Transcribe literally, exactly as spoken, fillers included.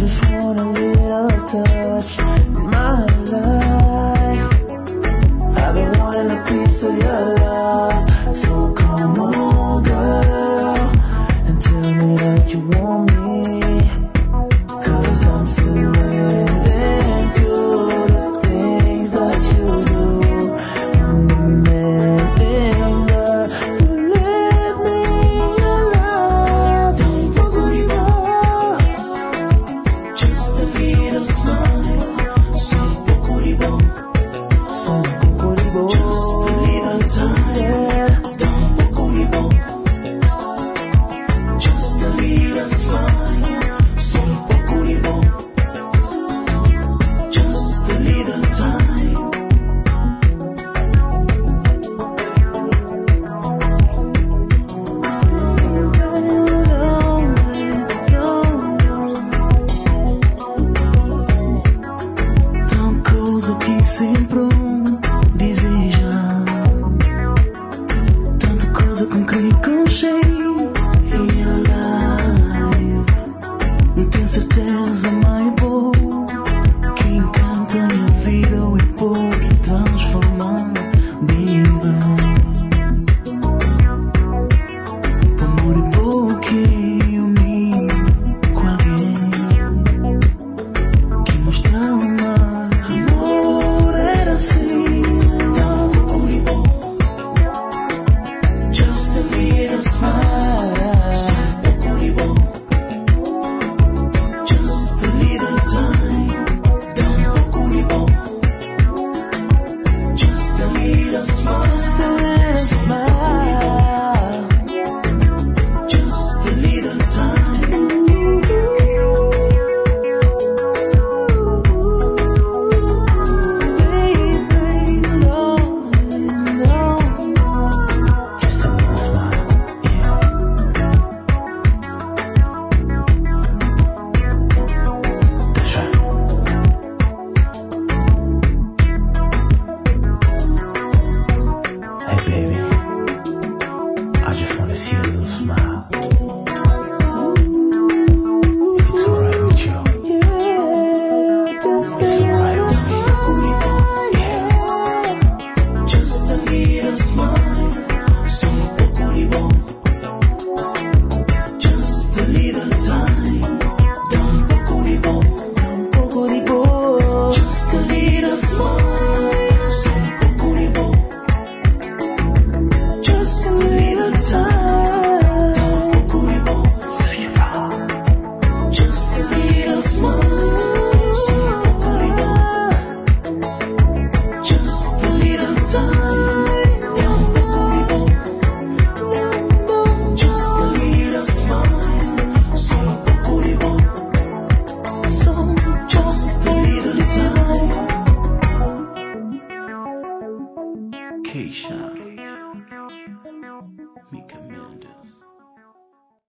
just want a little touch in my life. I've been wanting a piece of your love, so come on girl and tell me that you want me, 'cause I'm surrendering to the things that you do. I'm demanding that you let me in your love. Don't worry more, just a little smile. Só um pouco de bom, só um pouco de bom. Just a little time, yeah. Dá um pouco de bom, just a little smile. Só um pouco de bom, just a little time. Tanta coisa que sempre deseja, tanta coisa com que conchei in your life. Não tenho certeza, my boy,